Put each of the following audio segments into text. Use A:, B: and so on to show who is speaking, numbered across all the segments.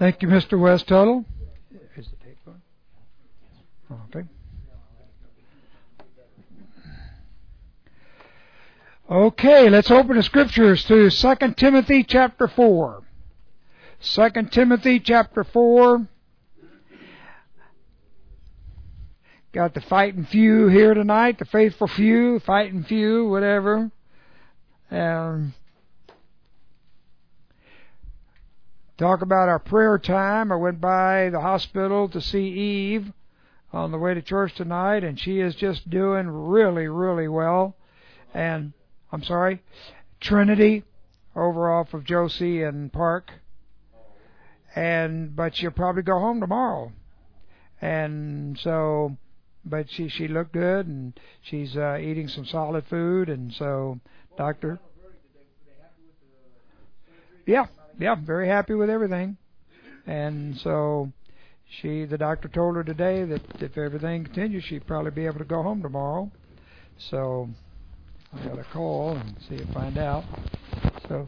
A: Thank you, Mr. West Tuttle. Is the tape on? Okay. Okay, let's open the scriptures to 2 Timothy chapter 4. 2 Timothy chapter 4. Got the fighting few here tonight, the faithful few, fighting few, whatever. Talk about our prayer time. I went by the hospital to see Eve on the way to church tonight, and she is just doing really, really well. And I'm sorry, Trinity, over off of Josie and Park. But she'll probably go home tomorrow. And so, but she looked good, and she's eating some solid food, and so, doctor. Yeah, very happy with everything. And so, the doctor told her today that if everything continues, she'd probably be able to go home tomorrow. So, I got a call and find out. So,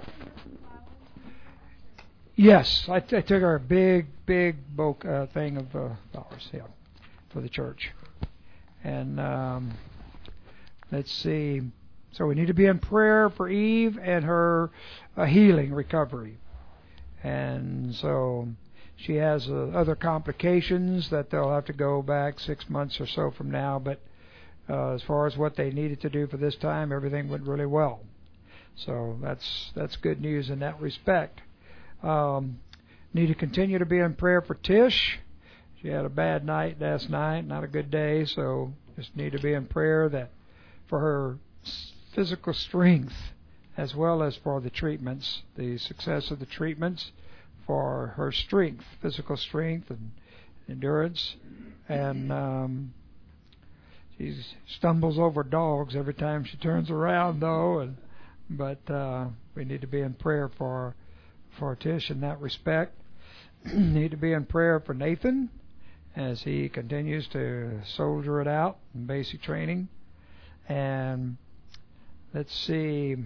A: yes, I took her a big thing of flowers, for the church. And let's see. So we need to be in prayer for Eve and her healing, recovery. And so she has other complications that they'll have to go back 6 months or so from now. But as far as what they needed to do for this time, everything went really well. So that's good news in that respect. Need to continue to be in prayer for Tish. She had a bad night last night, not a good day, so just need to be in prayer that for her physical strength as well as for the treatments, the success of the treatments, for her strength, physical strength and endurance. And she stumbles over dogs every time she turns around, though. But we need to be in prayer for Tish in that respect. Need to be in prayer for Nathan as he continues to soldier it out in basic training. And let's see,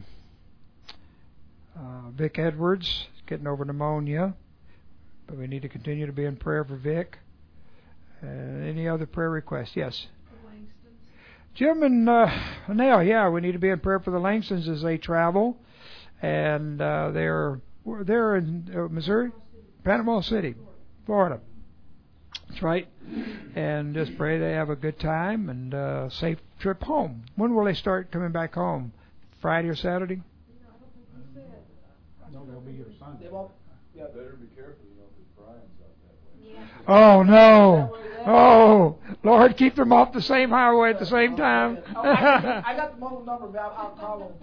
A: Vic Edwards is getting over pneumonia, but we need to continue to be in prayer for Vic. Any other prayer requests? Yes. Jim and Nell, we need to be in prayer for the Langstons as they travel, and they're in Missouri, Panama City, Florida. That's right. And just pray they have a good time and safe trip home. When will they start coming back home? Friday or Saturday?
B: No, they'll be here Sunday. Yeah, better be careful, because Brian's out that way.
A: Yeah. Oh, no. Oh, Lord, keep them off the same highway at the same time.
B: I got the mobile number, but I'll call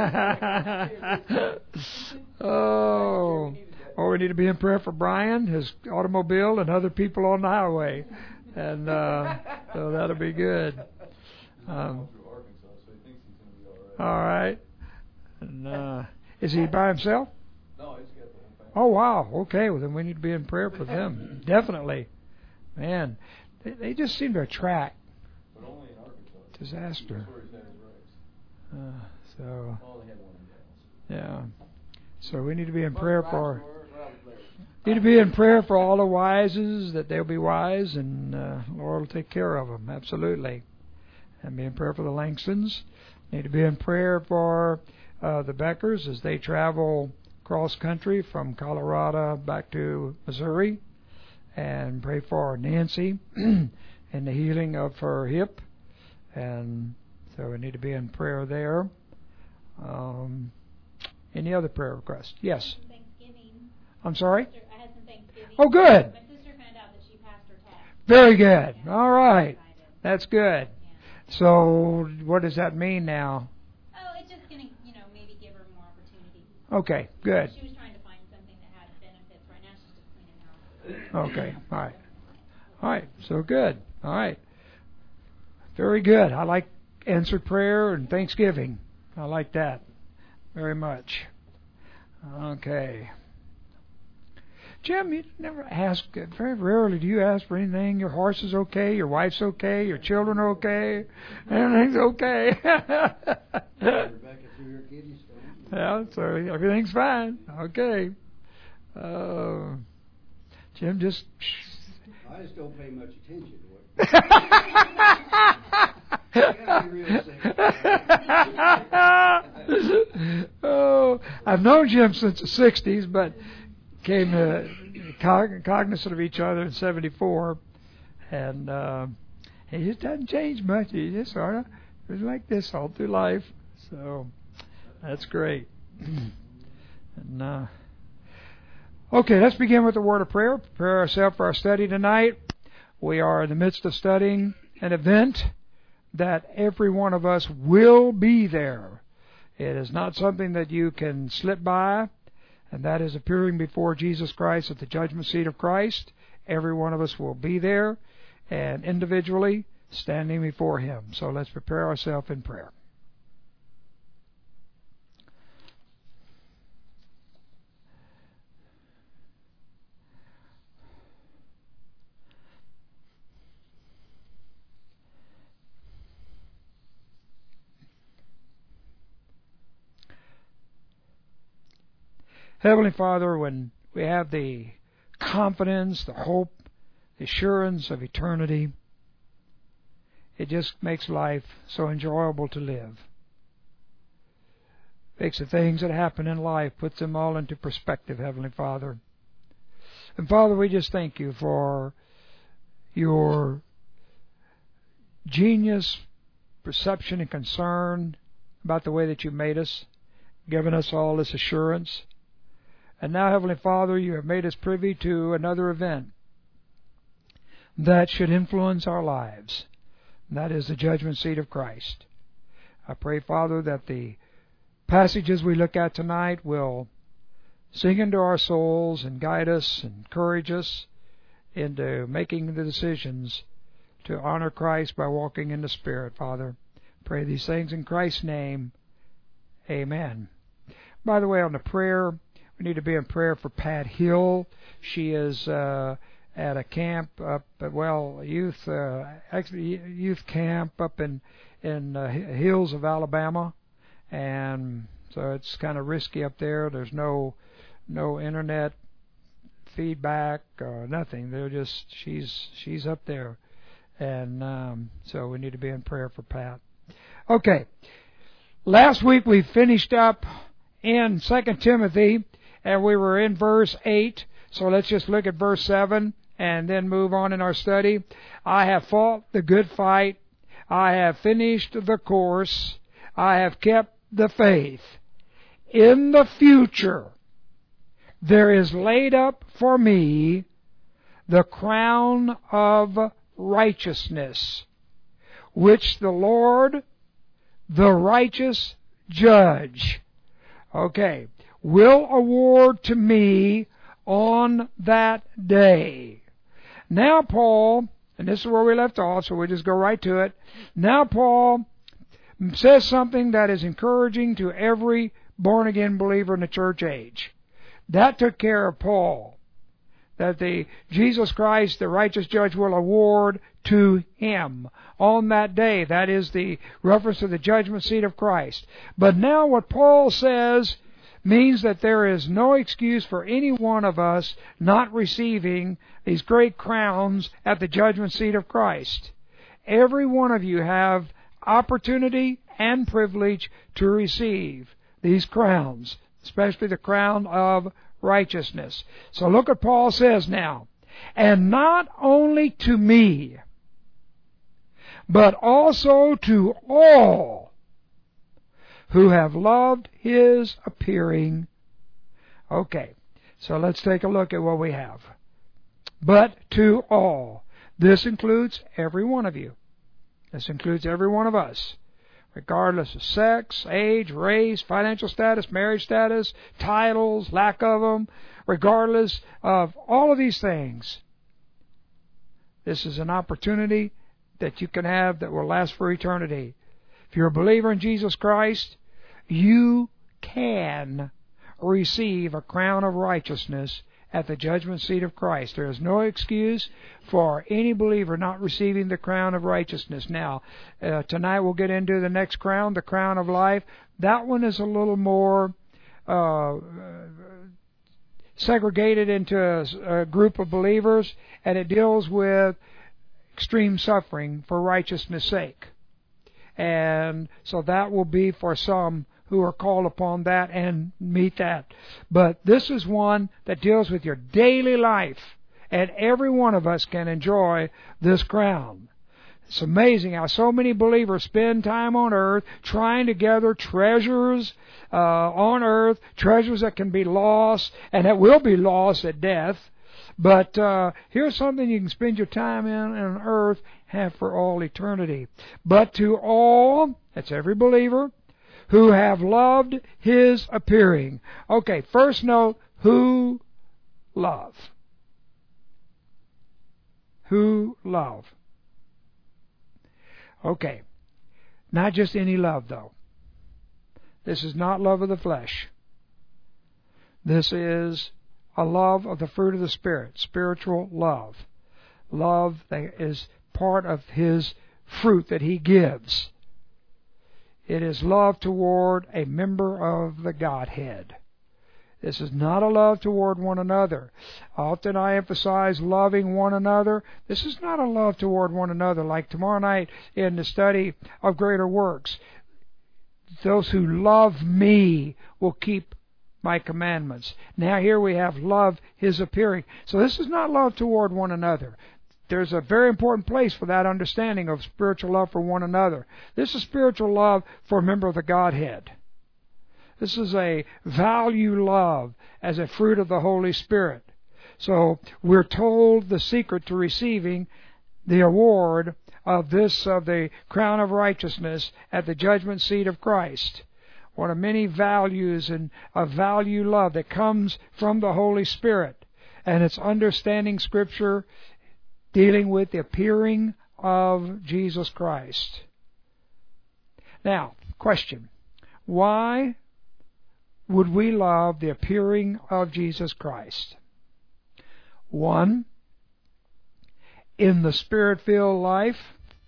A: them. Oh, we need to be in prayer for Brian, his automobile, and other people on the highway. And so that'll be good. All right. And is he by himself?
B: No, he's got the whole family.
A: Oh, wow. Okay, well, then we need to be in prayer for them. Definitely. Man, they just seem to attract
B: But only in Arkansas.
A: disaster.
B: That's where he's had his race.
A: So,
B: Oh, they had one in Dallas.
A: yeah. So we need to be in prayer for... Need to be in prayer for all the wises, that they'll be wise, and Lord will take care of them, absolutely. And be in prayer for the Langstons. Need to be in prayer for the Beckers as they travel cross country from Colorado back to Missouri. And pray for Nancy and the healing of her hip. And so we need to be in prayer there. Any other prayer requests? Yes.
C: Thanksgiving.
A: I'm sorry?
C: I had some Thanksgiving.
A: Oh, good.
C: My sister found out that she passed her test.
A: Very good.
C: Yeah.
A: All right. That's good.
C: Yeah.
A: So what does that mean now?
C: Oh, it's just going to, maybe give her more opportunity.
A: Okay, good.
C: She was trying to find something that had benefits. Right now she's just cleaning house.
A: Okay, all right. All right, so good. All right. Very good. I like answered prayer and Thanksgiving. I like that very much. Okay. Jim, you never ask, very rarely do you ask for anything. Your horse is okay, your wife's okay, your children are okay, everything's okay. Yeah, so everything's fine. Okay. Jim just...
D: I just don't pay much attention to it. I gotta be real sick.
A: Oh, I've known Jim since the 60s, but came cognizant of each other in 74. And he just doesn't change much. He just sort of was like this all through life. So that's great. And okay, let's begin with the word of prayer. Prepare ourselves for our study tonight. We are in the midst of studying an event that every one of us will be there. It is not something that you can slip by, and that is appearing before Jesus Christ at the judgment seat of Christ. Every one of us will be there, and individually standing before Him. So let's prepare ourselves in prayer. Heavenly Father, when we have the confidence, the hope, the assurance of eternity, it just makes life so enjoyable to live. Makes the things that happen in life, puts them all into perspective, Heavenly Father. And Father, we just thank You for Your genius, perception, and concern about the way that You made us, given us all this assurance. And now, Heavenly Father, You have made us privy to another event that should influence our lives. And that is the judgment seat of Christ. I pray, Father, that the passages we look at tonight will sink into our souls and guide us and encourage us into making the decisions to honor Christ by walking in the Spirit, Father. Pray these things in Christ's name. Amen. By the way, on the prayer, we need to be in prayer for Pat Hill. She is at a camp up at, youth camp up in hills of Alabama, and so it's kind of risky up there. There's no internet feedback or nothing. They're just she's up there, and so we need to be in prayer for Pat. Okay, last week we finished up in 2 Timothy. And we were in verse 8, so let's just look at verse 7 and then move on in our study. I have fought the good fight. I have finished the course. I have kept the faith. In the future, there is laid up for me the crown of righteousness, which the Lord, the righteous judge, will award to me on that day. Now Paul, and this is where we left off, so we'll just go right to it. Now Paul says something that is encouraging to every born-again believer in the church age. That took care of Paul, that the Jesus Christ, the righteous judge, will award to him on that day. That is the reference to the judgment seat of Christ. But now what Paul says means that there is no excuse for any one of us not receiving these great crowns at the judgment seat of Christ. Every one of you have opportunity and privilege to receive these crowns, especially the crown of righteousness. So look what Paul says now. And not only to me, but also to all who have loved His appearing. Okay, so let's take a look at what we have. But to all. This includes every one of you. This includes every one of us, regardless of sex, age, race, financial status, marriage status, titles, lack of them, regardless of all of these things. This is an opportunity that you can have that will last for eternity. If you're a believer in Jesus Christ, you can receive a crown of righteousness at the judgment seat of Christ. There is no excuse for any believer not receiving the crown of righteousness. Now, tonight we'll get into the next crown, the crown of life. That one is a little more segregated into a group of believers, and it deals with extreme suffering for righteousness' sake. And so that will be for some who are called upon that and meet that. But this is one that deals with your daily life, and every one of us can enjoy this crown. It's amazing how so many believers spend time on earth trying to gather treasures on earth, treasures that can be lost and that will be lost at death. But here's something you can spend your time in on earth, have for all eternity. But to all, that's every believer, who have loved His appearing. Okay, first note, who love? Who love? Okay, not just any love, though. This is not love of the flesh. This is a love of the fruit of the Spirit, spiritual love. Love that is part of His fruit that He gives. It is love toward a member of the Godhead. This is not a love toward one another. Often I emphasize loving one another. This is not a love toward one another. Like tomorrow night in the study of greater works, those who love me will keep my commandments. Now here we have love His appearing. So this is not love toward one another. There's a very important place for that understanding of spiritual love for one another. This is spiritual love for a member of the Godhead. This is a value love as a fruit of the Holy Spirit. So we're told the secret to receiving the award of the crown of righteousness at the judgment seat of Christ. One of many values and a value love that comes from the Holy Spirit. And it's understanding Scripture dealing with the appearing of Jesus Christ. Now, question. Why would we love the appearing of Jesus Christ? 1, in the Spirit-filled life,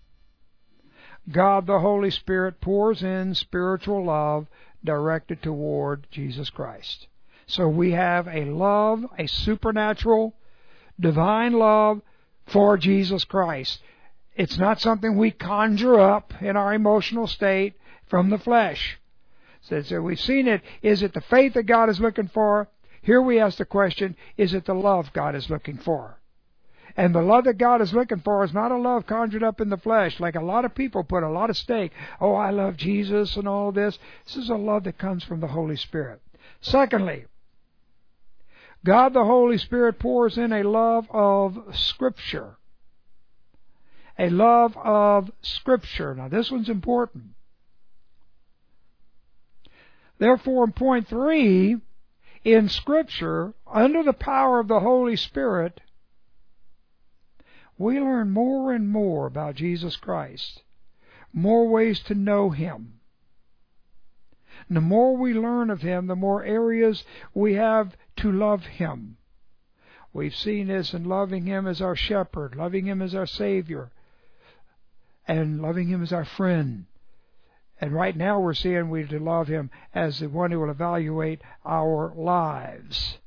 A: God the Holy Spirit pours in spiritual love directed toward Jesus Christ. So we have a love, a supernatural, divine love for Jesus Christ. It's not something we conjure up in our emotional state from the flesh. So we've seen it. Is it the faith that God is looking for? Here we ask the question, is it the love God is looking for? And the love that God is looking for is not a love conjured up in the flesh, like a lot of people put a lot of stake. Oh, I love Jesus and all this. This is a love that comes from the Holy Spirit. Secondly, God the Holy Spirit pours in a love of Scripture. A love of Scripture. Now this one's important. Therefore, in point 3, in Scripture, under the power of the Holy Spirit, we learn more and more about Jesus Christ, more ways to know Him. And the more we learn of Him, the more areas we have to love Him. We've seen this in loving Him as our shepherd, loving Him as our Savior, and loving Him as our friend. And right now we're seeing we to love Him as the one who will evaluate our lives.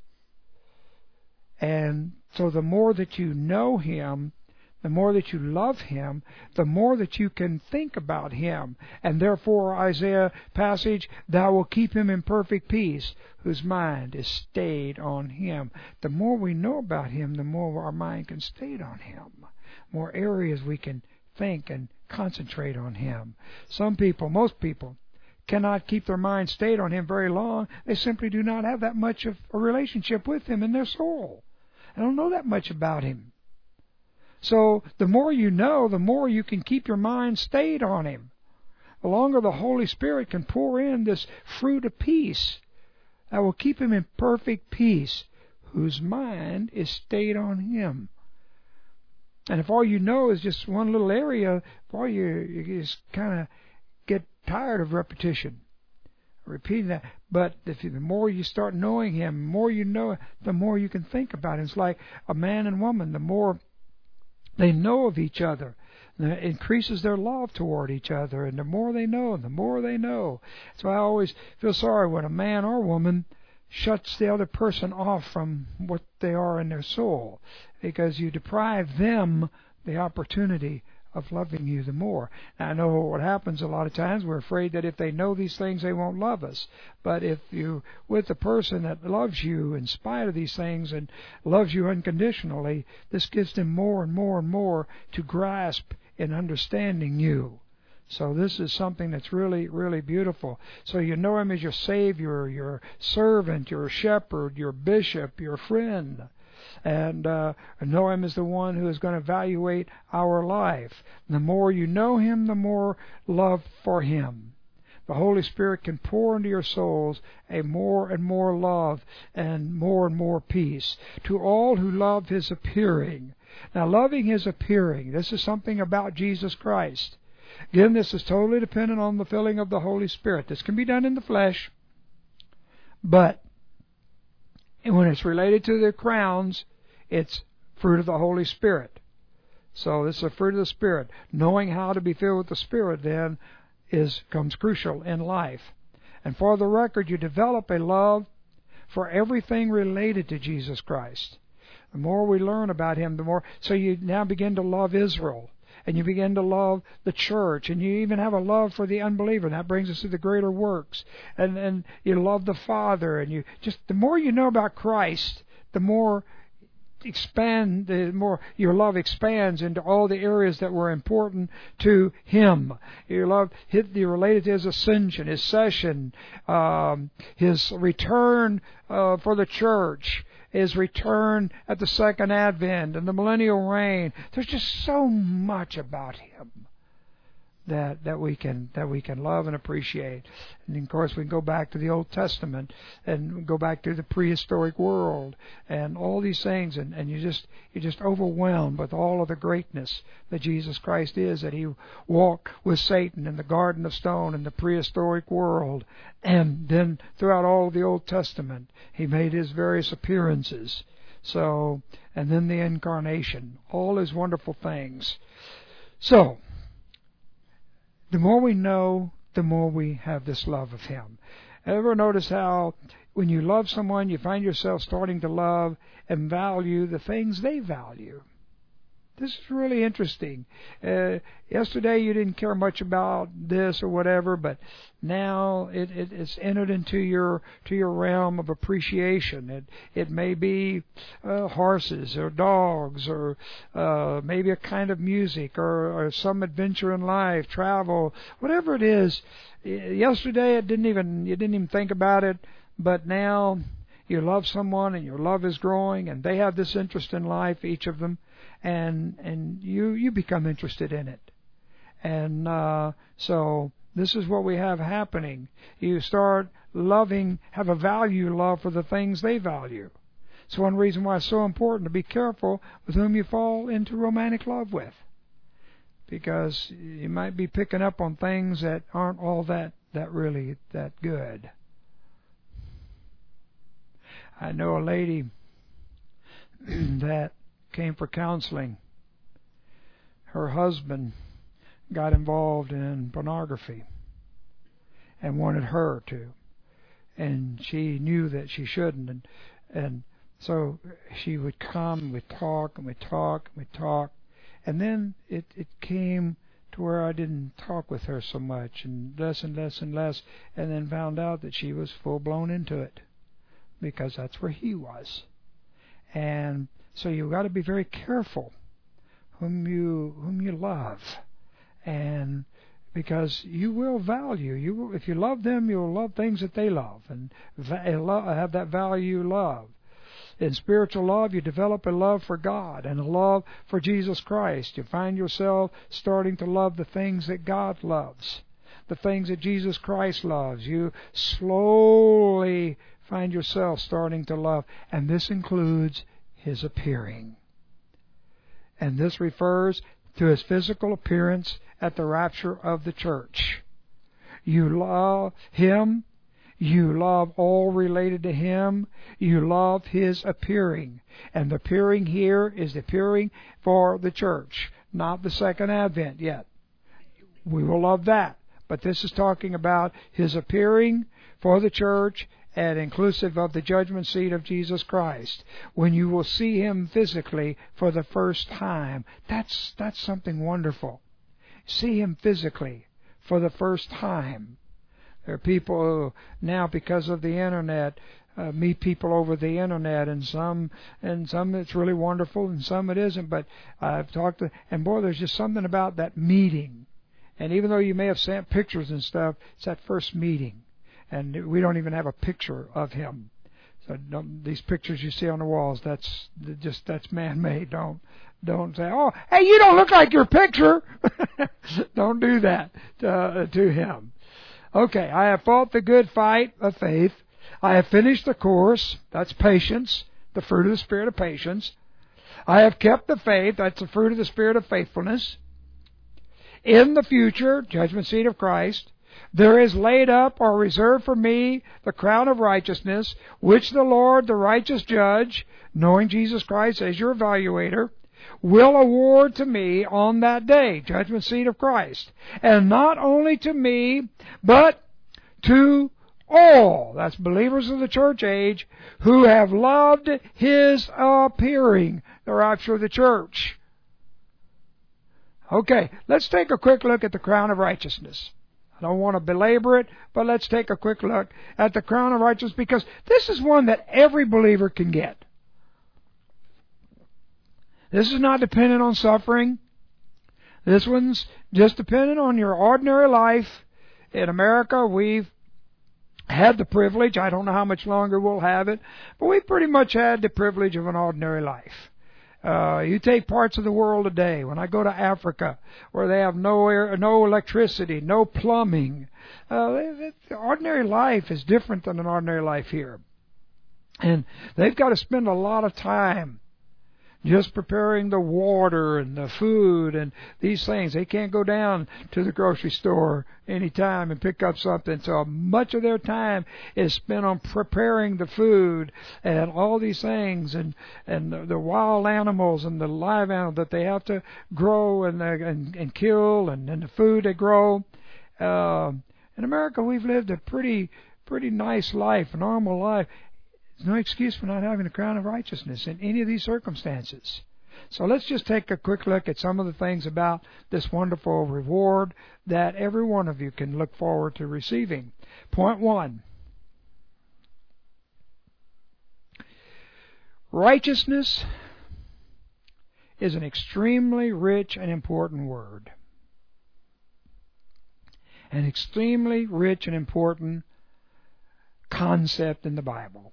A: And so the more that you know Him, the more that you love Him, the more that you can think about Him. And therefore, Isaiah passage, thou will keep him in perfect peace, whose mind is stayed on Him. The more we know about Him, the more our mind can stay on Him. More areas we can think and concentrate on Him. Some people, most people, cannot keep their mind stayed on Him very long. They simply do not have that much of a relationship with Him in their soul. They don't know that much about Him. So the more you know, the more you can keep your mind stayed on Him. The longer the Holy Spirit can pour in this fruit of peace that will keep him in perfect peace, whose mind is stayed on Him. And if all you know is just one little area, boy, you just kind of get tired of repetition, repeating that. But the more you start knowing Him, the more you know, the more you can think about Him. It's like a man and woman. The more they know of each other, it increases their love toward each other. And the more they know, the more they know. So I always feel sorry when a man or woman shuts the other person off from what they are in their soul, because you deprive them the opportunity of loving you the more. Now, I know what happens a lot of times. We're afraid that if they know these things, they won't love us. But if you with a person that loves you in spite of these things and loves you unconditionally, this gives them more and more and more to grasp in understanding you. So this is something that's really, really beautiful. So you know Him as your Savior, your servant, your shepherd, your bishop, your friend. And know Him as the one who is going to evaluate our life. The more you know Him, the more love for Him. The Holy Spirit can pour into your souls a more and more love and more peace. To all who love His appearing. Now, loving His appearing, this is something about Jesus Christ. Again, this is totally dependent on the filling of the Holy Spirit. This can be done in the flesh, but when it's related to the crowns, it's fruit of the Holy Spirit. So this is a fruit of the Spirit. Knowing how to be filled with the Spirit then comes crucial in life. And for the record, you develop a love for everything related to Jesus Christ. The more we learn about Him, the more. So you now begin to love Israel. And you begin to love the church, and you even have a love for the unbeliever. And that brings us to the greater works. And you love the Father, and you just the more you know about Christ, the more your love expands into all the areas that were important to Him. You're related to His ascension, His session, His return for the church, His return at the second advent and the millennial reign. There's just so much about Him that we can love and appreciate. And of course, we can go back to the Old Testament and go back to the prehistoric world and all these things, and you're just overwhelmed with all of the greatness that Jesus Christ is. That He walked with Satan in the Garden of Stone in the prehistoric world, and then throughout all of the Old Testament, He made His various appearances. So, and then the incarnation, all His wonderful things. So, the more we know, the more we have this love of Him. Ever notice how when you love someone, you find yourself starting to love and value the things they value? This is really interesting. Yesterday you didn't care much about this or whatever, but now it's entered into your realm of appreciation. It may be horses or dogs or maybe a kind of music or some adventure in life, travel, whatever it is. Yesterday you didn't even think about it, but now you love someone and your love is growing, and they have this interest in life, each of them. And you become interested in it. And so this is what we have happening. You start loving, have a value love for the things they value. It's one reason why it's so important to be careful with whom you fall into romantic love with. Because you might be picking up on things that aren't all that really that good. I know a lady that came for counseling. Her husband got involved in pornography and wanted her to, and she knew that she shouldn't, and so she would come and we'd talk and we'd talk and we'd talk, and then it came to where I didn't talk with her so much, and less and less and less, and then found out that she was full blown into it because that's where he was. And so you've got to be very careful whom you love, and because you will value, if you love them, you'll love things that they love, and have that value love. In spiritual love, you develop a love for God and a love for Jesus Christ. You find yourself starting to love the things that God loves, the things that Jesus Christ loves. You slowly find yourself starting to love, and this includes His appearing. And this refers to His physical appearance at the rapture of the church. You love Him. You love all related to Him. You love His appearing. And the appearing here is the appearing for the church, not the second advent yet. We will love that. But this is talking about His appearing for the church and inclusive of the judgment seat of Jesus Christ, when you will see Him physically for the first time. That's something wonderful. See Him physically for the first time. There are people who now, because of the Internet, meet people over the Internet, and some it's really wonderful, and some it isn't. But I've talked to, and boy, there's just something about that meeting. And even though you may have sent pictures and stuff, it's that first meeting. And we don't even have a picture of Him. So these pictures you see on the walls, that's man-made. Don't say, oh, hey, you don't look like your picture. Don't do that to Him. Okay, I have fought the good fight of faith. I have finished the course. That's patience, the fruit of the Spirit of patience. I have kept the faith. That's the fruit of the Spirit of faithfulness. In the future, judgment seat of Christ, there is laid up or reserved for me the crown of righteousness, which the Lord, the righteous judge, knowing Jesus Christ as your evaluator, will award to me on that day, judgment seat of Christ. And not only to me, but to all, that's believers of the church age, who have loved His appearing, the rapture of the church. Okay, let's take a quick look at the crown of righteousness. I don't want to belabor it, but let's take a quick look at the crown of righteousness, because this is one that every believer can get. This is not dependent on suffering. This one's just dependent on your ordinary life. In America, we've had the privilege, I don't know how much longer we'll have it, but we pretty much had the privilege of an ordinary life. You take parts of the world today, when I go to Africa, where they have no air, no electricity, no plumbing, ordinary life is different than an ordinary life here. And they've got to spend a lot of time just preparing the water and the food and these things. They can't go down to the grocery store anytime and pick up something. So much of their time is spent on preparing the food and all these things, and the wild animals and the live animals that they have to grow and kill, and the food they grow. In America, we've lived a pretty nice life, a normal life. There's no excuse for not having the crown of righteousness in any of these circumstances. So let's just take a quick look at some of the things about this wonderful reward that every one of you can look forward to receiving. Point 1. Righteousness is an extremely rich and important word. An extremely rich and important concept in the Bible.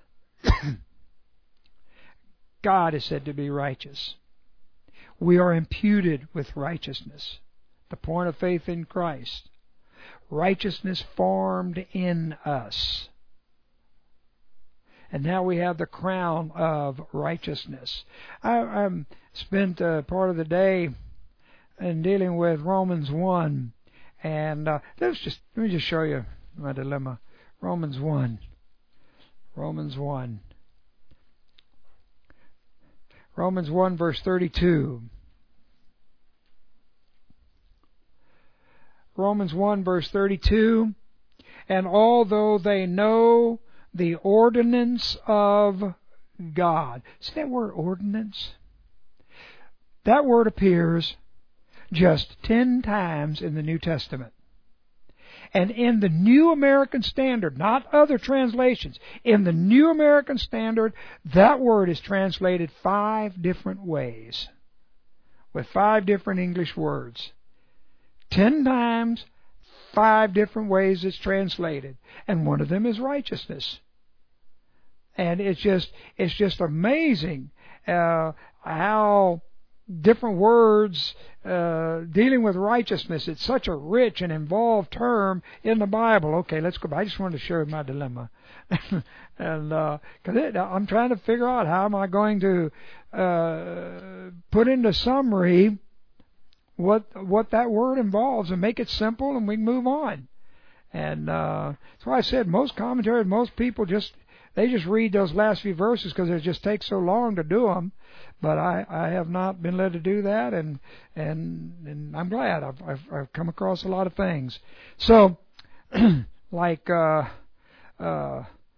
A: God is said to be righteous. We are imputed with righteousness, the point of faith in Christ. Righteousness formed in us. And now we have the crown of righteousness. I spent part of the day in dealing with Romans 1, and let me just show you my dilemma. Romans 1. Romans 1. Romans 1 verse 32. Romans 1 verse 32. And although they know the ordinance of God. See that word ordinance? That word appears just 10 times in the New Testament. And in the New American Standard, not other translations, in the New American Standard, that word is translated 5 different ways, with 5 different English words. 10 times, 5 different ways it's translated, and one of them is righteousness. And it's just amazing how different words dealing with righteousness. It's such a rich and involved term in the Bible. Okay, let's go back. I just wanted to show you my dilemma. And because I'm trying to figure out how am I going to put into summary what that word involves and make it simple, and we can move on. And that's why I said most commentaries, most people just read those last few verses because it just takes so long to do them. But I have not been led to do that, and I'm glad. I've come across a lot of things. So, like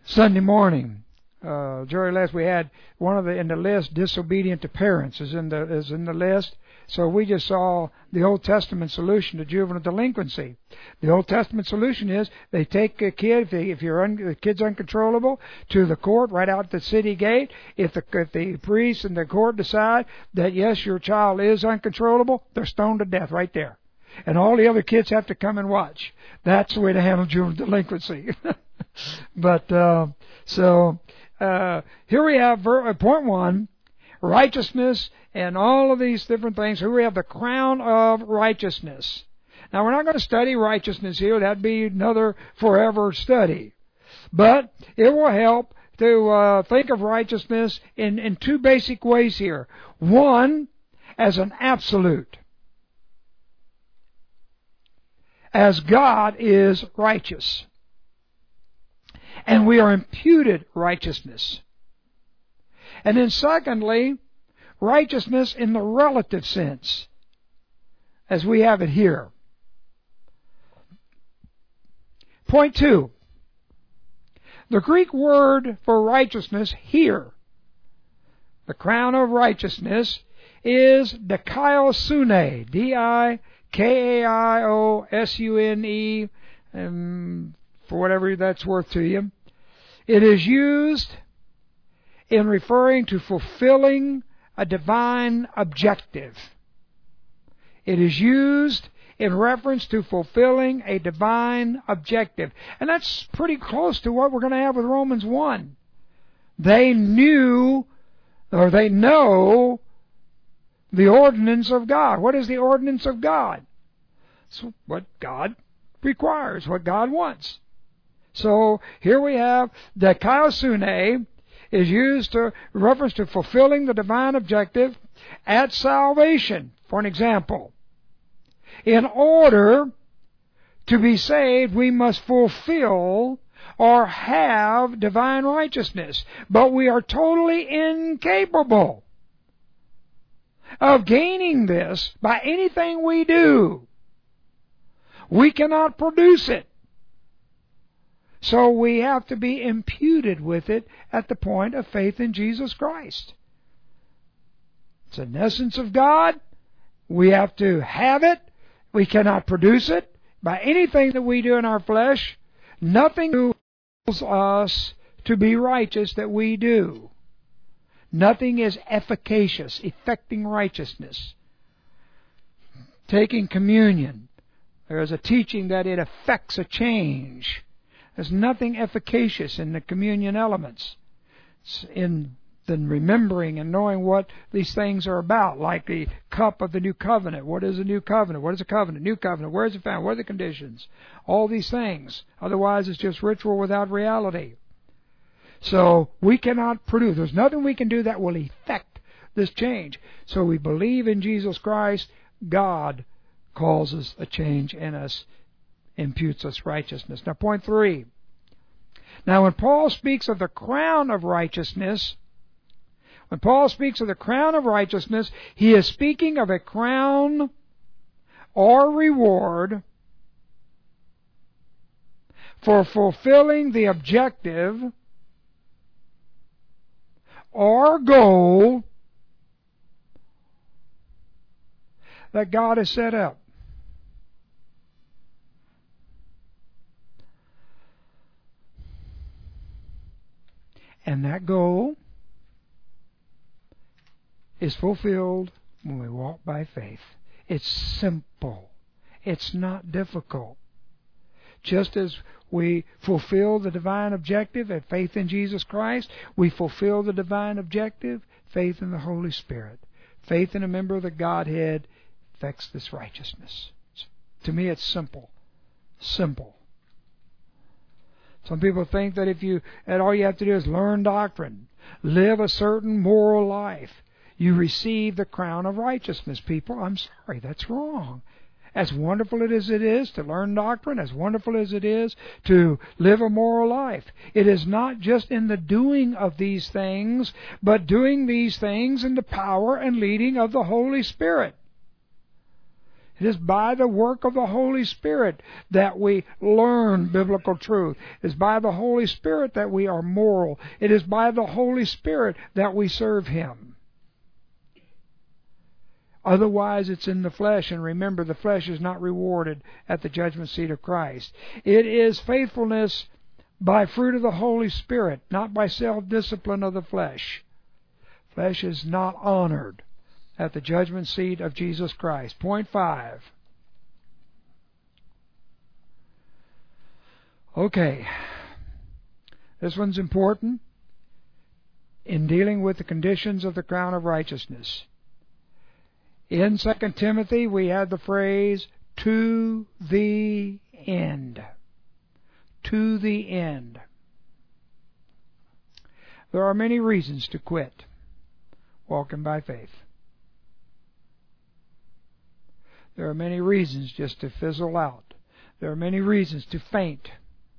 A: Sunday morning. Jerry, last we had one of the in the list, disobedient to parents is in the list. So we just saw the Old Testament solution to juvenile delinquency. The Old Testament solution is they take a kid, if the kid's uncontrollable, to the court right out the city gate. If the priest and the court decide that yes, your child is uncontrollable, they're stoned to death right there. And all the other kids have to come and watch. That's the way to handle juvenile delinquency. But here we have point 1, righteousness and all of these different things. Here we have the crown of righteousness. Now, we're not going to study righteousness here. That'd be another forever study. But it will help to think of righteousness in 2 basic ways here. One, as an absolute. As God is righteous. And we are imputed righteousness. And then secondly, righteousness in the relative sense, as we have it here. Point 2. The Greek word for righteousness here, the crown of righteousness, is dikaiosune, D-I-K-A-I-O-S-U-N-E, for whatever that's worth to you. It is used in referring to fulfilling a divine objective. It is used in reference to fulfilling a divine objective. And that's pretty close to what we're going to have with Romans 1. They knew, or they know, the ordinance of God. What is the ordinance of God? It's what God requires, what God wants. So here we have the dikaiosune is used to reference to fulfilling the divine objective at salvation. For an example, in order to be saved, we must fulfill or have divine righteousness. But we are totally incapable of gaining this by anything we do. We cannot produce it. So we have to be imputed with it at the point of faith in Jesus Christ. It's an essence of God. We have to have it. We cannot produce it by anything that we do in our flesh. Nothing enables us to be righteous that we do. Nothing is efficacious, effecting righteousness. Taking communion, there is a teaching that it affects a change. There's nothing efficacious in the communion elements. It's in the remembering and knowing what these things are about, like the cup of the new covenant. What is a new covenant? What is a covenant? New covenant. Where is it found? What are the conditions? All these things. Otherwise, it's just ritual without reality. So we cannot produce. There's nothing we can do that will effect this change. So we believe in Jesus Christ. God causes a change in us, imputes us righteousness. Now, point 3. Now, when Paul speaks of the crown of righteousness, he is speaking of a crown or reward for fulfilling the objective or goal that God has set up. And that goal is fulfilled when we walk by faith. It's simple. It's not difficult. Just as we fulfill the divine objective at faith in Jesus Christ, we fulfill the divine objective, faith in the Holy Spirit. Faith in a member of the Godhead affects this righteousness. To me, it's simple. Simple. Some people think that all you have to do is learn doctrine, live a certain moral life, you receive the crown of righteousness. People, I'm sorry, that's wrong. As wonderful as it is to learn doctrine, as wonderful as it is to live a moral life, it is not just in the doing of these things, but doing these things in the power and leading of the Holy Spirit. It is by the work of the Holy Spirit that we learn biblical truth. It is by the Holy Spirit that we are moral. It is by the Holy Spirit that we serve Him. Otherwise, it's in the flesh, and remember, the flesh is not rewarded at the judgment seat of Christ. It is faithfulness by fruit of the Holy Spirit, not by self-discipline of the flesh. Flesh is not honored at the judgment seat of Jesus Christ. Point 5. Okay. This one's important in dealing with the conditions of the crown of righteousness. In 2 Timothy, we had the phrase, to the end. To the end. There are many reasons to quit walking by faith. There are many reasons just to fizzle out. There are many reasons to faint.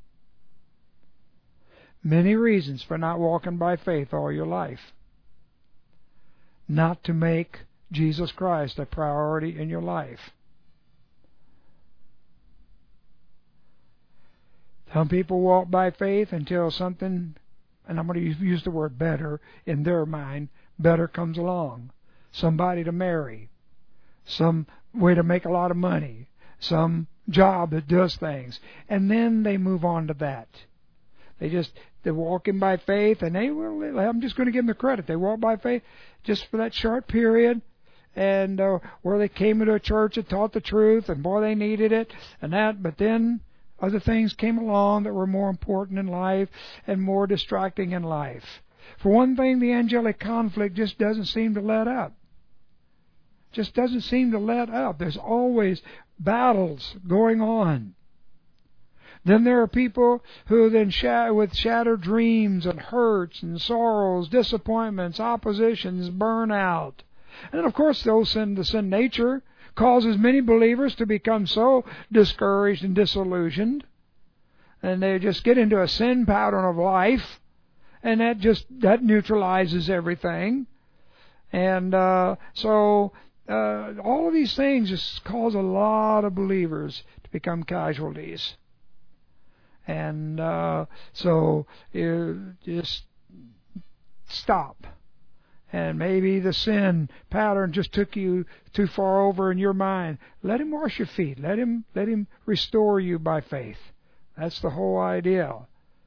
A: Many reasons for not walking by faith all your life. Not to make Jesus Christ a priority in your life. Some people walk by faith until something, and I'm going to use the word better, in their mind, better comes along. Somebody to marry. Some way to make a lot of money. Some job that does things. And then they move on to that. They're walking by faith, and I'm just going to give them the credit. They walk by faith just for that short period, and where they came into a church that taught the truth, and boy, they needed it, and that. But then other things came along that were more important in life and more distracting in life. For one thing, the angelic conflict just doesn't seem to let up. Just doesn't seem to let up. There's always battles going on. Then there are people who then with shattered dreams and hurts and sorrows, disappointments, oppositions, burnout. And of course, the sin nature causes many believers to become so discouraged and disillusioned, and they just get into a sin pattern of life, and that neutralizes everything. And so all of these things just cause a lot of believers to become casualties. And so you just stop. And maybe the sin pattern just took you too far over in your mind. Let Him wash your feet. Let Him restore you by faith. That's the whole idea.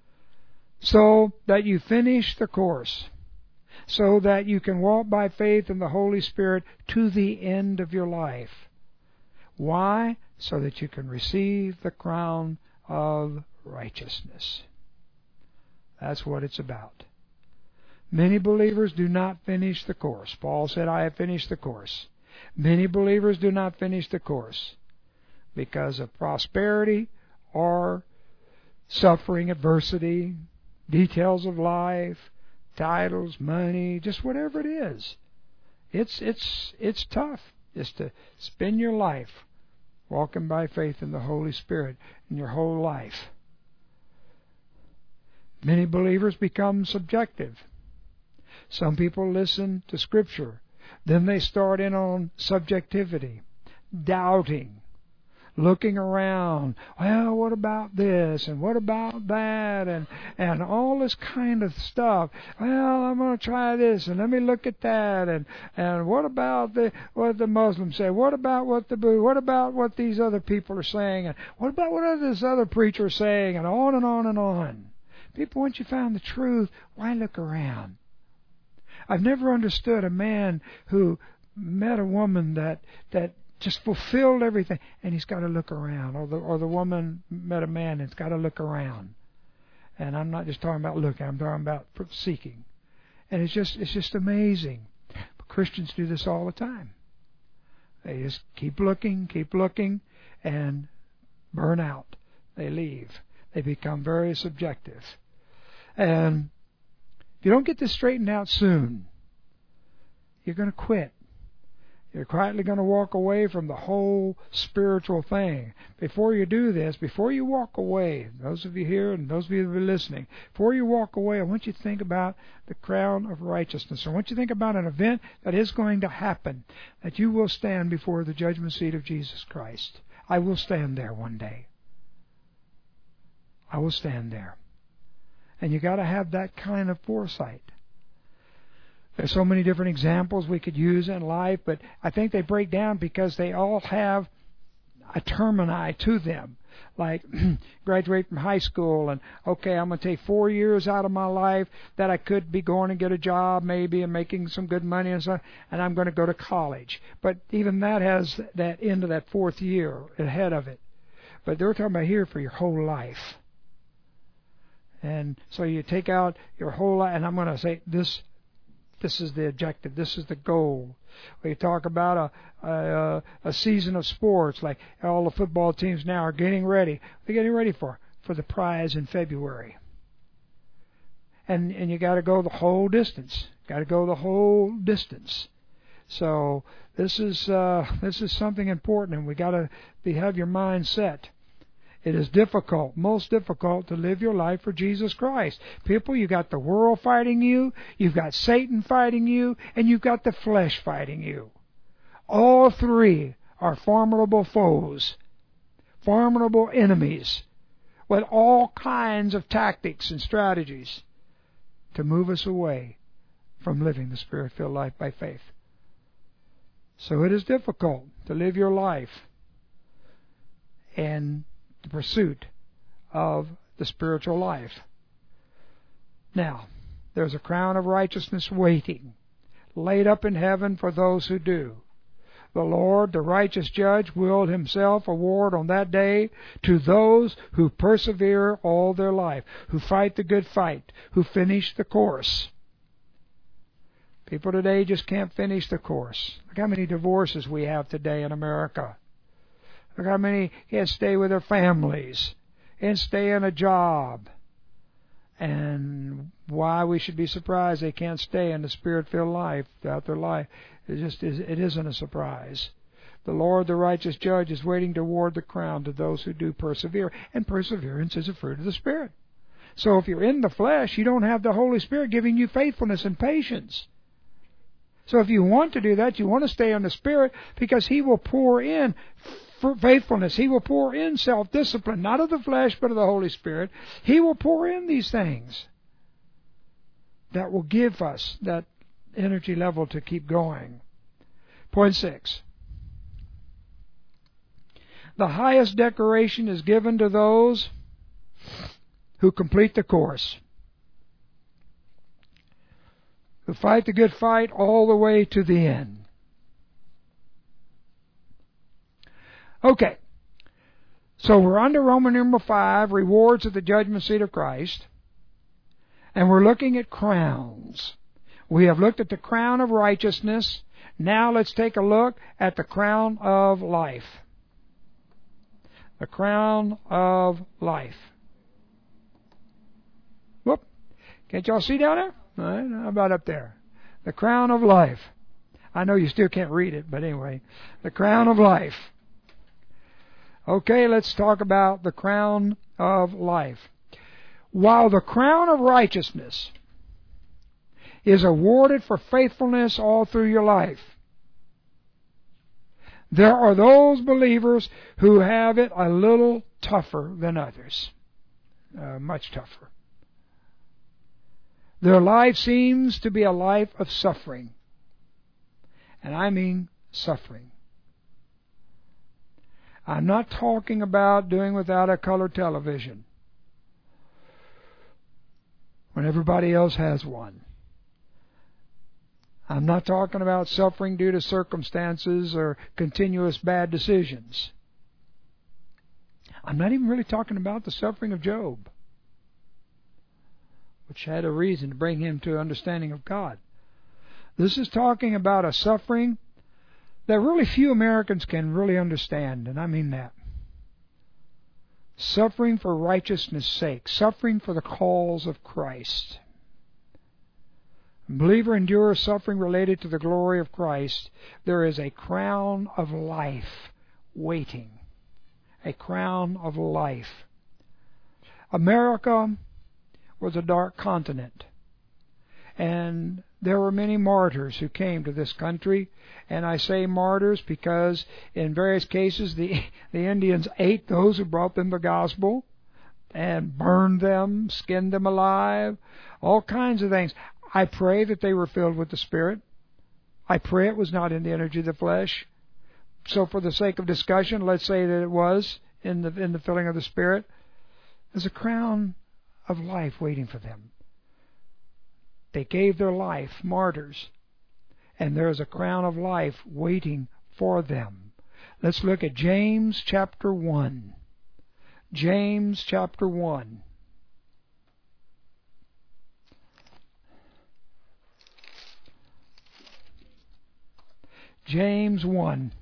A: So that you finish the course. So that you can walk by faith in the Holy Spirit to the end of your life. Why? So that you can receive the crown of righteousness. That's what it's about. Many believers do not finish the course. Paul said, I have finished the course. Many believers do not finish the course because of prosperity or suffering, adversity, details of life, titles, money, just whatever it is. It's tough just to spend your life walking by faith in the Holy Spirit in your whole life. Many believers become subjective. Some people listen to Scripture. Then they start in on subjectivity, doubting, looking around. Well, what about this? And what about that? And all this kind of stuff. Well, I'm going to try this, and let me look at that. And what about what the Muslims say? What about what the Buddha? What about what these other people are saying? And what about what this other preacher is saying? And on and on and on. People, once you found the truth, why look around? I've never understood a man who met a woman that just fulfilled everything, and he's got to look around, or the woman met a man and's got to look around. And I'm not just talking about looking; I'm talking about seeking. And it's just amazing. But Christians do this all the time. They just keep looking, and burn out. They leave. They become very subjective. And if you don't get this straightened out soon, you're going to quit. You're quietly going to walk away from the whole spiritual thing before you do this, before you walk away, those of you here and those of you that are listening, before you walk away, I want you to think about the crown of righteousness. I want you to think about an event that is going to happen, that you will stand before the judgment seat of Jesus Christ. I will stand there one day. I will stand there. And you got to have that kind of foresight. There's so many different examples we could use in life, but I think they break down because they all have a termini to them. Like graduate from high school and, okay, I'm going to take 4 years out of my life that I could be going and get a job maybe and making some good money and stuff, and I'm going to go to college. But even that has that end of that 4th year ahead of it. But they're talking about here for your whole life. And so you take out your whole life, and I'm going to say this is the objective, this is the goal. We talk about a season of sports, like all the football teams now are getting ready. They're getting ready for the prize in February. And you got to go the whole distance. Got to go the whole distance. So this is something important, and we got to have your mind set. It is difficult, most difficult, to live your life for Jesus Christ. People, you got the world fighting you, you've got Satan fighting you, and you've got the flesh fighting you. All three are formidable foes, formidable enemies, with all kinds of tactics and strategies to move us away from living the Spirit-filled life by faith. So it is difficult to live your life in the pursuit of the spiritual life. Now, there's a crown of righteousness waiting, laid up in heaven for those who do. The Lord, the righteous judge, will Himself award on that day to those who persevere all their life, who fight the good fight, who finish the course. People today just can't finish the course. Look how many divorces we have today in America. Look how many can't stay with their families and stay in a job. And why we should be surprised they can't stay in the Spirit-filled life throughout their life, it isn't a surprise. The Lord, the righteous judge, is waiting to award the crown to those who do persevere. And perseverance is a fruit of the Spirit. So if you're in the flesh, you don't have the Holy Spirit giving you faithfulness and patience. So if you want to do that, you want to stay in the Spirit, because He will pour in faithfulness. He will pour in self-discipline, not of the flesh, but of the Holy Spirit. He will pour in these things that will give us that energy level to keep going. Point 6. The highest decoration is given to those who complete the course, who fight the good fight all the way to the end. Okay, so we're under Roman number 5, rewards at the judgment seat of Christ, and we're looking at crowns. We have looked at the crown of righteousness. Now let's take a look at the crown of life. The crown of life. Whoop. Can't y'all see down there? All right, how about up there? The crown of life. I know you still can't read it, but anyway. The crown of life. Okay, let's talk about the crown of life. While the crown of righteousness is awarded for faithfulness all through your life, there are those believers who have it a little tougher than others. Much tougher. Their life seems to be a life of suffering. And I mean suffering. I'm not talking about doing without a color television when everybody else has one. I'm not talking about suffering due to circumstances or continuous bad decisions. I'm not even really talking about the suffering of Job, which had a reason to bring him to understanding of God. This is talking about a suffering that really few Americans can really understand, and I mean that. Suffering for righteousness' sake, suffering for the cause of Christ. A believer endures suffering related to the glory of Christ. There is a crown of life waiting. a crown of life. America was a dark continent, and there were many martyrs who came to this country. And I say martyrs because in various cases the Indians ate those who brought them the gospel and burned them, skinned them alive, all kinds of things. I pray that they were filled with the Spirit. I pray it was not in the energy of the flesh. So for the sake of discussion, let's say that it was in the filling of the Spirit. There's a crown of life waiting for them. They gave their life, martyrs, and there is a crown of life waiting for them. Let's look at James chapter 1. James chapter 1. James 1.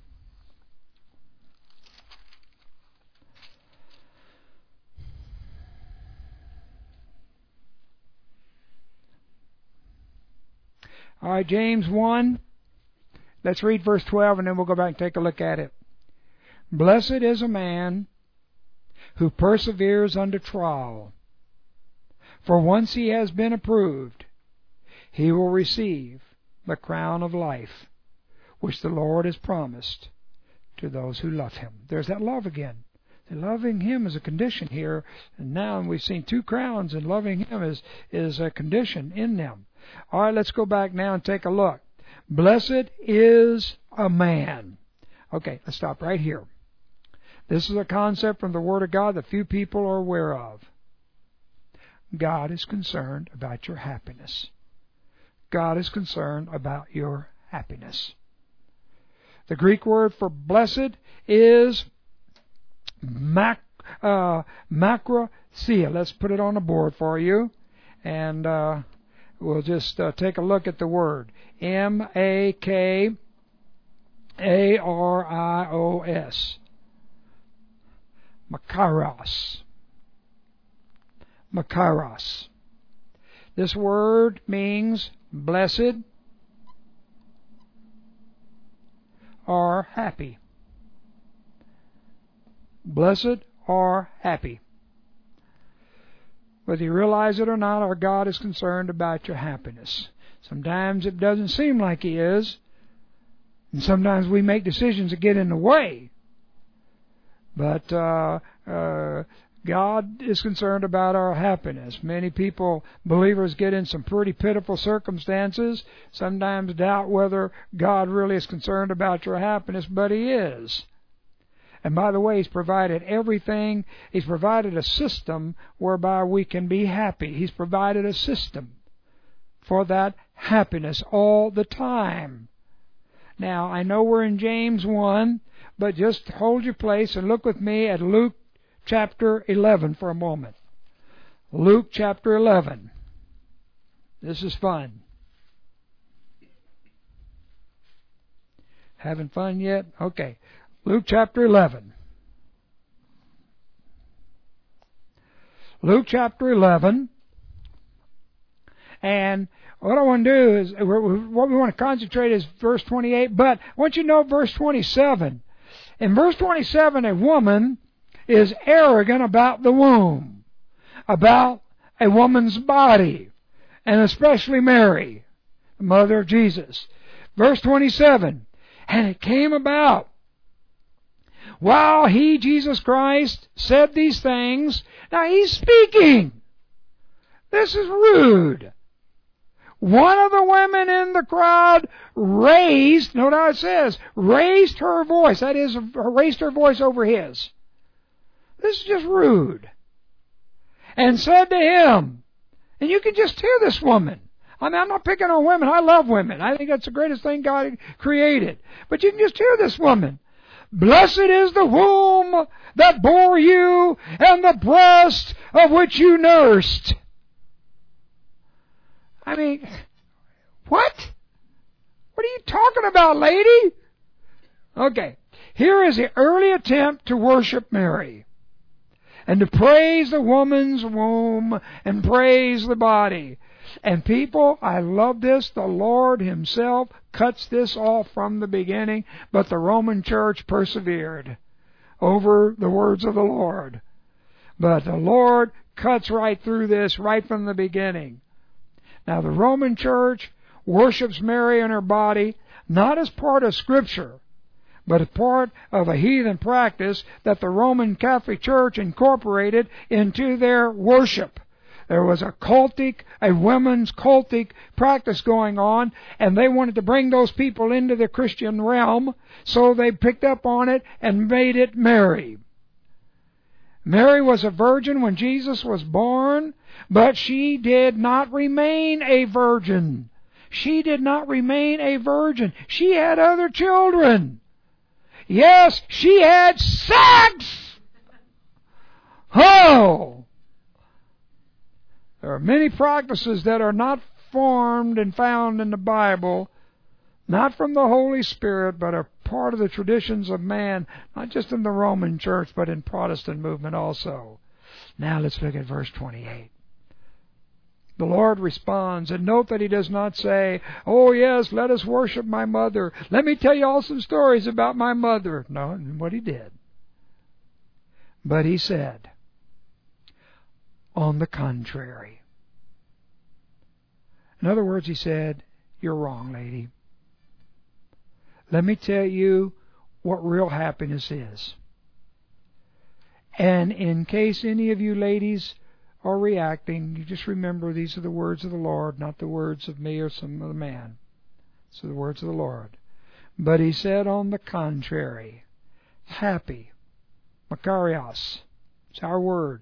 A: All right, James 1. Let's read verse 12 and then we'll go back and take a look at it. Blessed is a man who perseveres under trial. For once he has been approved, he will receive the crown of life, which the Lord has promised to those who love Him. There's that love again. Loving Him is a condition here, and now we've seen two crowns, and loving Him is a condition in them. All right, let's go back now and take a look. Blessed is a man. Okay, let's stop right here. This is a concept from the Word of God that few people are aware of. God is concerned about your happiness. God is concerned about your happiness. The Greek word for blessed is makrosia. Let's put it on the board for you, and we'll just take a look at the word. Makarios. Makaros. Makaros. This word means blessed or happy. Blessed or happy. Whether you realize it or not, our God is concerned about your happiness. Sometimes it doesn't seem like He is, and sometimes we make decisions that get in the way. But God is concerned about our happiness. Many people, believers, get in some pretty pitiful circumstances, sometimes doubt whether God really is concerned about your happiness, but He is. And by the way, He's provided everything. He's provided a system whereby we can be happy. He's provided a system for that happiness all the time. Now, I know we're in James 1, but just hold your place and look with me at Luke chapter 11 for a moment. Luke chapter 11. This is fun. Having fun yet? Okay. Luke chapter 11. Luke chapter 11. And what I want to do is, what we want to concentrate is verse 28, but I want you to know verse 27. In verse 27, a woman is arrogant about the womb, about a woman's body, and especially Mary, the mother of Jesus. Verse 27, and it came about, while He, Jesus Christ, said these things. Now He's speaking. This is rude. One of the women in the crowd raised, note how it says, raised her voice. That is, raised her voice over his. This is just rude. And said to him, and you can just hear this woman. I mean, I'm not picking on women. I love women. I think that's the greatest thing God created. But you can just hear this woman. Blessed is the womb that bore you and the breast of which you nursed. I mean, what? What are you talking about, lady? Okay, here is the early attempt to worship Mary and to praise the woman's womb and praise the body. And people, I love this, the Lord Himself cuts this off from the beginning, but the Roman Church persevered. over the words of the Lord. But the Lord cuts right through this right from the beginning. Now, the Roman Church worships Mary in her body, not as part of Scripture, but as part of a heathen practice that the Roman Catholic Church incorporated into their worship. There was a women's cultic practice going on, and they wanted to bring those people into the Christian realm, so they picked up on it and made it Mary. Mary was a virgin when Jesus was born, but she did not remain a virgin. She did not remain a virgin. She had other children. Yes, she had sex! Oh! There are many practices that are not formed and found in the Bible, not from the Holy Spirit, but are part of the traditions of man, not just in the Roman Church, but in Protestant movement also. Now let's look at verse 28. The Lord responds, and note that He does not say, "Oh yes, let us worship my mother. Let me tell you all some stories about my mother." No, what He did. But He said, on the contrary. In other words, He said, "You're wrong, lady. Let me tell you what real happiness is." And in case any of you ladies are reacting, you just remember these are the words of the Lord, not the words of me or some other man. It's the words of the Lord. But He said, on the contrary, happy, makarios, it's our word.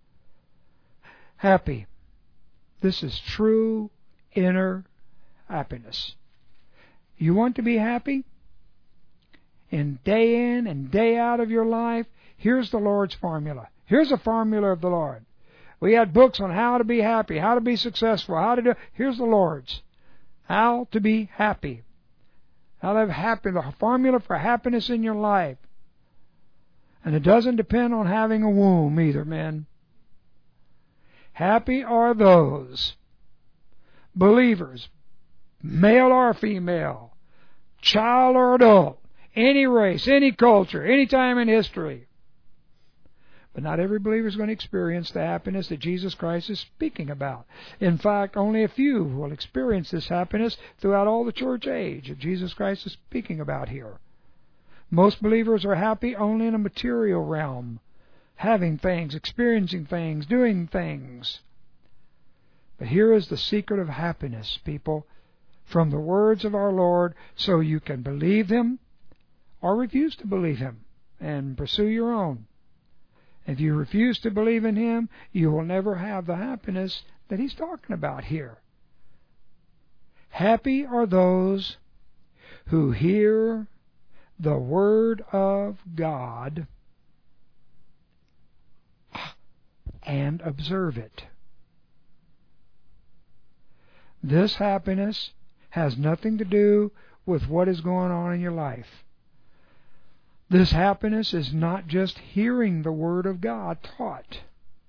A: Happy. This is true inner happiness. You want to be happy? In and day out of your life, here's the Lord's formula. Here's a formula of the Lord. We had books on how to be happy, how to be successful, how to do. Here's the Lord's. How to be happy. How to have happy, the formula for happiness in your life. And it doesn't depend on having a womb either, men. Happy are those believers, male or female, child or adult, any race, any culture, any time in history. But not every believer is going to experience the happiness that Jesus Christ is speaking about. In fact, only a few will experience this happiness throughout all the church age that Jesus Christ is speaking about here. Most believers are happy only in a material realm, having things, experiencing things, doing things. But here is the secret of happiness, people, from the words of our Lord, so you can believe Him or refuse to believe Him and pursue your own. If you refuse to believe in Him, you will never have the happiness that He's talking about here. Happy are those who hear the Word of God and observe it. This happiness has nothing to do with what is going on in your life. This happiness is not just hearing the Word of God taught.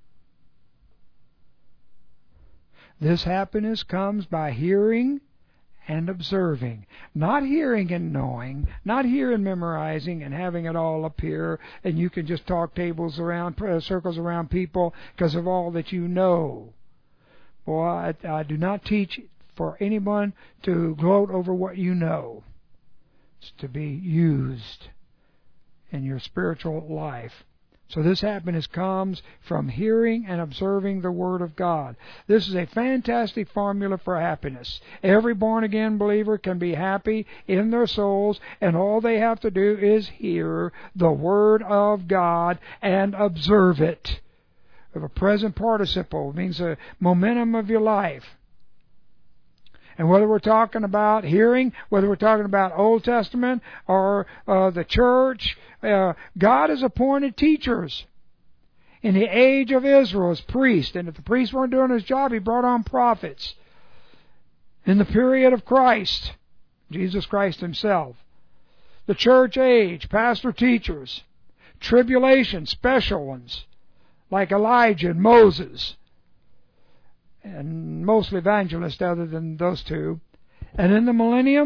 A: This happiness comes by hearing and observing. Not hearing and knowing, not hearing, memorizing, and having it all up here, and you can just talk circles around people because of all that you know. Boy, I do not teach for anyone to gloat over what you know. It's to be used in your spiritual life. So this happiness comes from hearing and observing the Word of God. This is a fantastic formula for happiness. Every born-again believer can be happy in their souls, and all they have to do is hear the Word of God and observe it. Of a present participle, it means the momentum of your life. And whether we're talking about hearing, whether we're talking about Old Testament or the church, God has appointed teachers. In the age of Israel as priests, and if the priests weren't doing his job, He brought on prophets. In the period of Christ, Jesus Christ Himself, the church age, pastor teachers, tribulation, special ones, like Elijah and Moses, and mostly evangelists other than those two. And in the millennium,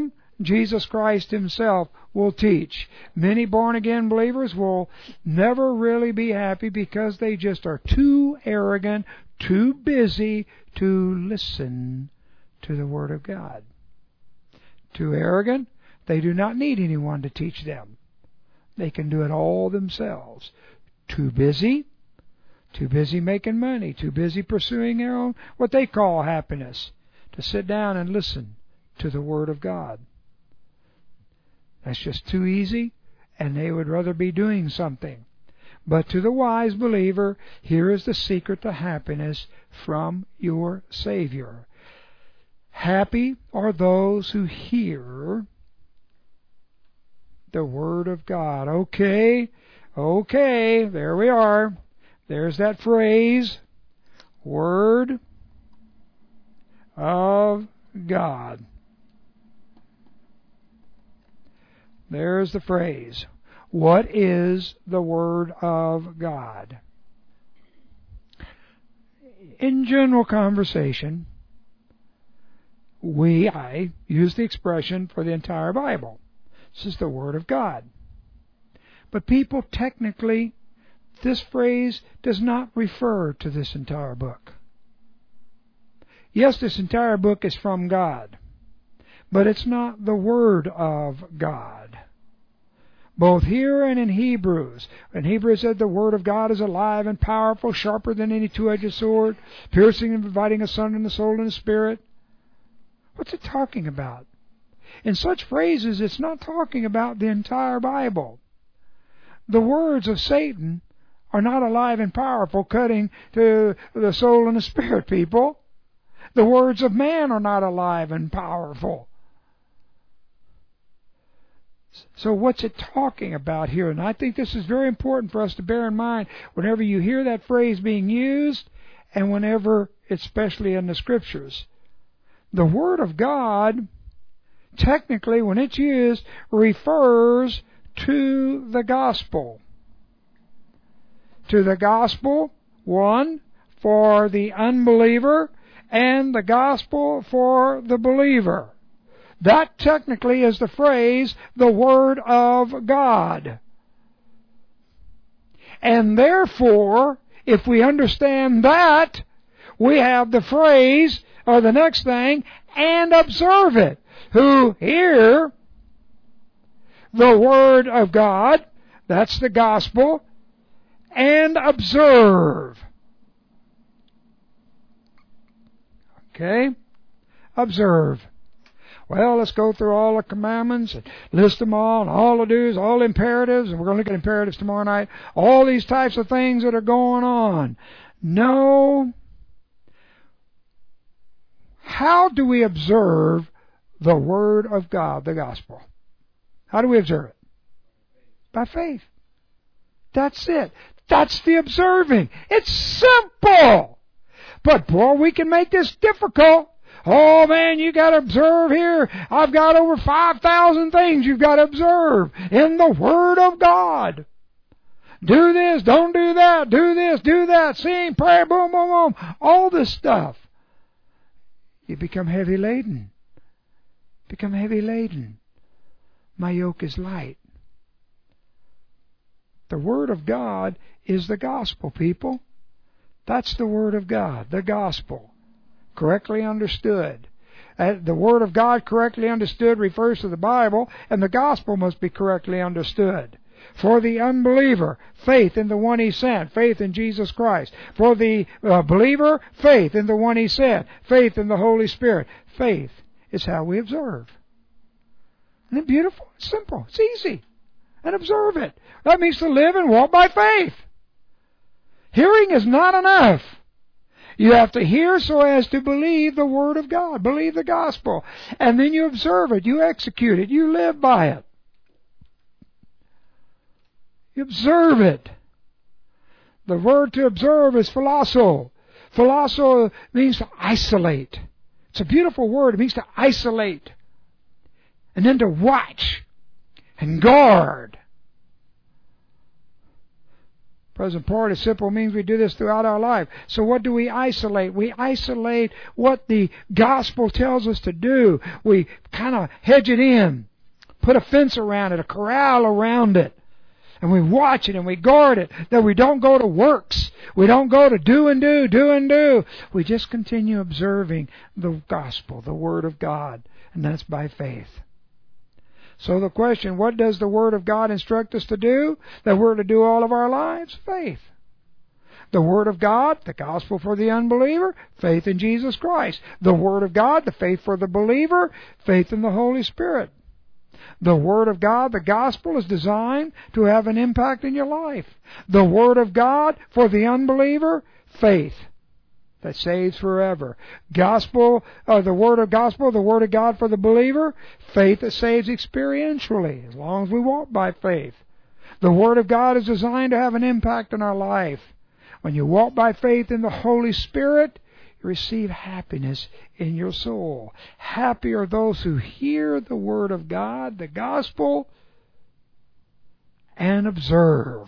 A: Jesus Christ Himself will teach. Many born-again believers will never really be happy because they just are too arrogant, too busy to listen to the Word of God. Too arrogant, they do not need anyone to teach them. They can do it all themselves. Too busy making money, too busy pursuing their own, what they call happiness, to sit down and listen to the Word of God. That's just too easy, and they would rather be doing something. But to the wise believer, here is the secret to happiness from your Savior. Happy are those who hear the Word of God. Okay, there we are. There's that phrase, Word of God. There's the phrase. What is the Word of God? In general conversation, I use the expression for the entire Bible. This is the Word of God. But people technically, this phrase does not refer to this entire book. Yes, this entire book is from God, but it's not the Word of God. Both here and in Hebrews. In Hebrews it said the Word of God is alive and powerful, sharper than any two-edged sword, piercing and dividing asunder the soul and the spirit. What's it talking about? In such phrases, it's not talking about the entire Bible. The words of Satan are not alive and powerful, cutting to the soul and the spirit, people. The words of man are not alive and powerful. So what's it talking about here? And I think this is very important for us to bear in mind whenever you hear that phrase being used and whenever, especially in the Scriptures. The Word of God, technically, when it's used, refers to the gospel. To the gospel, one, for the unbeliever, and the gospel for the believer. That technically is the phrase, the Word of God. And therefore, if we understand that, we have the phrase, or the next thing, and observe it. Who hear the Word of God, that's the gospel, and observe. Okay? Observe. Well, let's go through all the commandments and list them all, and all the do's, all the imperatives, and we're going to look at imperatives tomorrow night. All these types of things that are going on. No. How do we observe the Word of God, the gospel? How do we observe it? By faith. That's it. That's the observing. It's simple. But boy, we can make this difficult. Oh man, you got to observe here. I've got over 5,000 things you've got to observe in the Word of God. Do this, don't do that, do this, do that, sing, pray, boom, boom, boom. All this stuff. You become heavy laden. Become heavy laden. My yoke is light. The Word of God is the gospel, people. That's the Word of God, the gospel. Correctly understood. The Word of God correctly understood refers to the Bible, and the gospel must be correctly understood. For the unbeliever, faith in the one He sent, faith in Jesus Christ. For the believer, faith in the one He sent, faith in the Holy Spirit. Faith is how we observe. Isn't it beautiful? It's simple. It's easy. And observe it. That means to live and walk by faith. Hearing is not enough. You have to hear so as to believe the Word of God, believe the gospel. And then you observe it, you execute it, you live by it. You observe it. The word to observe is philoso. Philoso means to isolate. It's a beautiful word. It means to isolate. And then to watch and guard. Present participle means we do this throughout our life. So what do we isolate? We isolate what the gospel tells us to do. We kind of hedge it in, put a fence around it, a corral around it. And we watch it and we guard it, that we don't go to works. We don't go to do and do, do and do. We just continue observing the gospel, the Word of God, and that's by faith. So the question, what does the Word of God instruct us to do? That we're to do all of our lives? Faith. The Word of God, the gospel for the unbeliever, faith in Jesus Christ. The Word of God, the faith for the believer, faith in the Holy Spirit. The Word of God, the gospel, is designed to have an impact in your life. The Word of God for the unbeliever, faith that saves forever. Gospel, the Word of gospel, the Word of God for the believer, faith that saves experientially, as long as we walk by faith. The Word of God is designed to have an impact in our life. When you walk by faith in the Holy Spirit, you receive happiness in your soul. Happy are those who hear the Word of God, the gospel, and observe.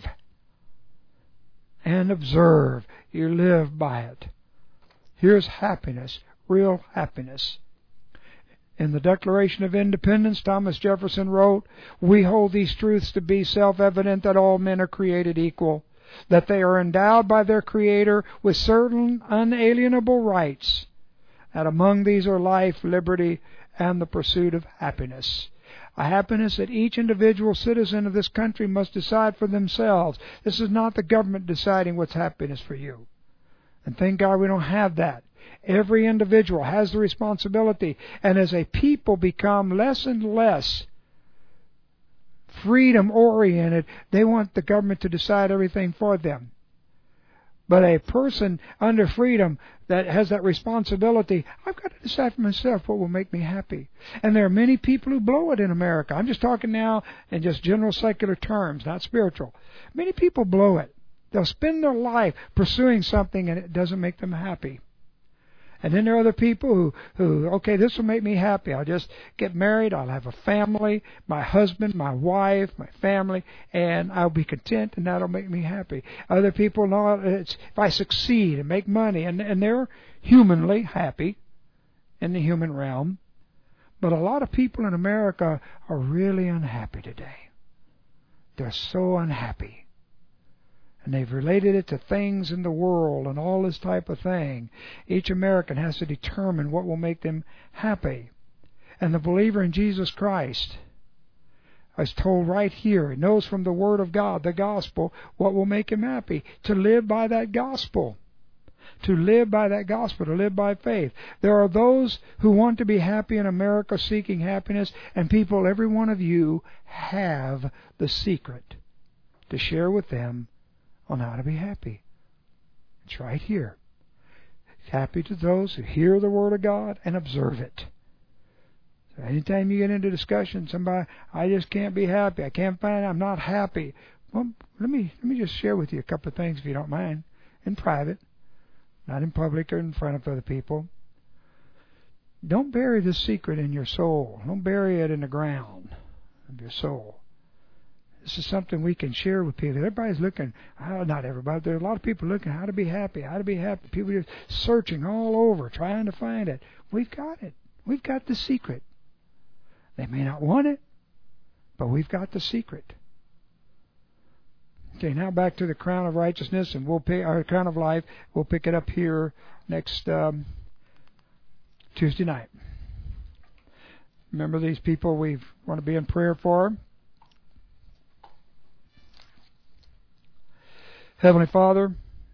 A: And observe. You live by it. Here's happiness, real happiness. In the Declaration of Independence, Thomas Jefferson wrote, "We hold these truths to be self-evident that all men are created equal, that they are endowed by their Creator with certain unalienable rights, that among these are life, liberty, and the pursuit of happiness." A happiness that each individual citizen of this country must decide for themselves. This is not the government deciding what's happiness for you. And thank God we don't have that. Every individual has the responsibility. And as a people become less and less freedom-oriented, they want the government to decide everything for them. But a person under freedom that has that responsibility, I've got to decide for myself what will make me happy. And there are many people who blow it in America. I'm just talking now in just general secular terms, not spiritual. Many people blow it. They'll spend their life pursuing something and it doesn't make them happy. And then there are other people who, okay, this will make me happy. I'll just get married, I'll have a family, my husband, my wife, my family, and I'll be content, and that'll make me happy. Other people, no, it's if I succeed and make money, and they're humanly happy in the human realm. But a lot of people in America are really unhappy today. They're so unhappy. And they've related it to things in the world and all this type of thing. Each American has to determine what will make them happy. And the believer in Jesus Christ is told right here, he knows from the Word of God, the gospel, what will make him happy. To live by that gospel. To live by that gospel, to live by faith. There are those who want to be happy in America, seeking happiness, and people, every one of you, have the secret to share with them on how to be happy. It's right here. Happy to those who hear the Word of God and observe it. So anytime you get into discussion, somebody, I just can't be happy. I can't find it. I'm not happy. Well, let me just share with you a couple of things, if you don't mind, in private, not in public or in front of other people. Don't bury this secret in your soul. Don't bury it in the ground of your soul. This is something we can share with people. Everybody's looking, not everybody, there are a lot of people looking how to be happy, how to be happy. People are searching all over, trying to find it. We've got it. We've got the secret. They may not want it, but we've got the secret. Okay, now back to the crown of righteousness, and we'll pick our crown of life. We'll pick it up here next Tuesday night. Remember these people we want to be in prayer for. Heavenly Father,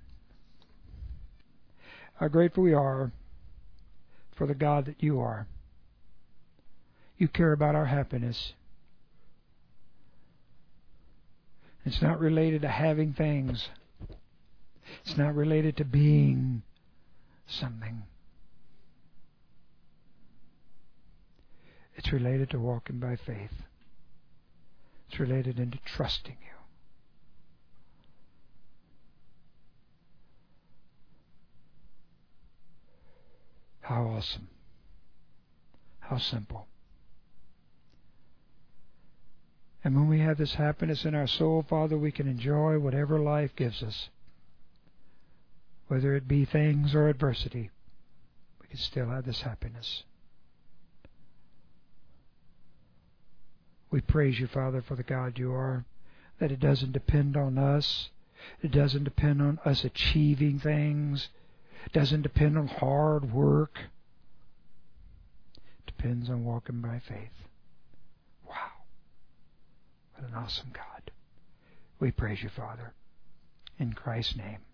A: how grateful we are for the God that you are. You care about our happiness. It's not related to having things. It's not related to being something. It's related to walking by faith. It's related into trusting you. How awesome. How simple. And when we have this happiness in our soul, Father, we can enjoy whatever life gives us. Whether it be things or adversity, we can still have this happiness. We praise you, Father, for the God you are, that it doesn't depend on us. It doesn't depend on us achieving things. It doesn't depend on hard work. It depends on walking by faith. Wow. What an awesome God. We praise you, Father. In Christ's name.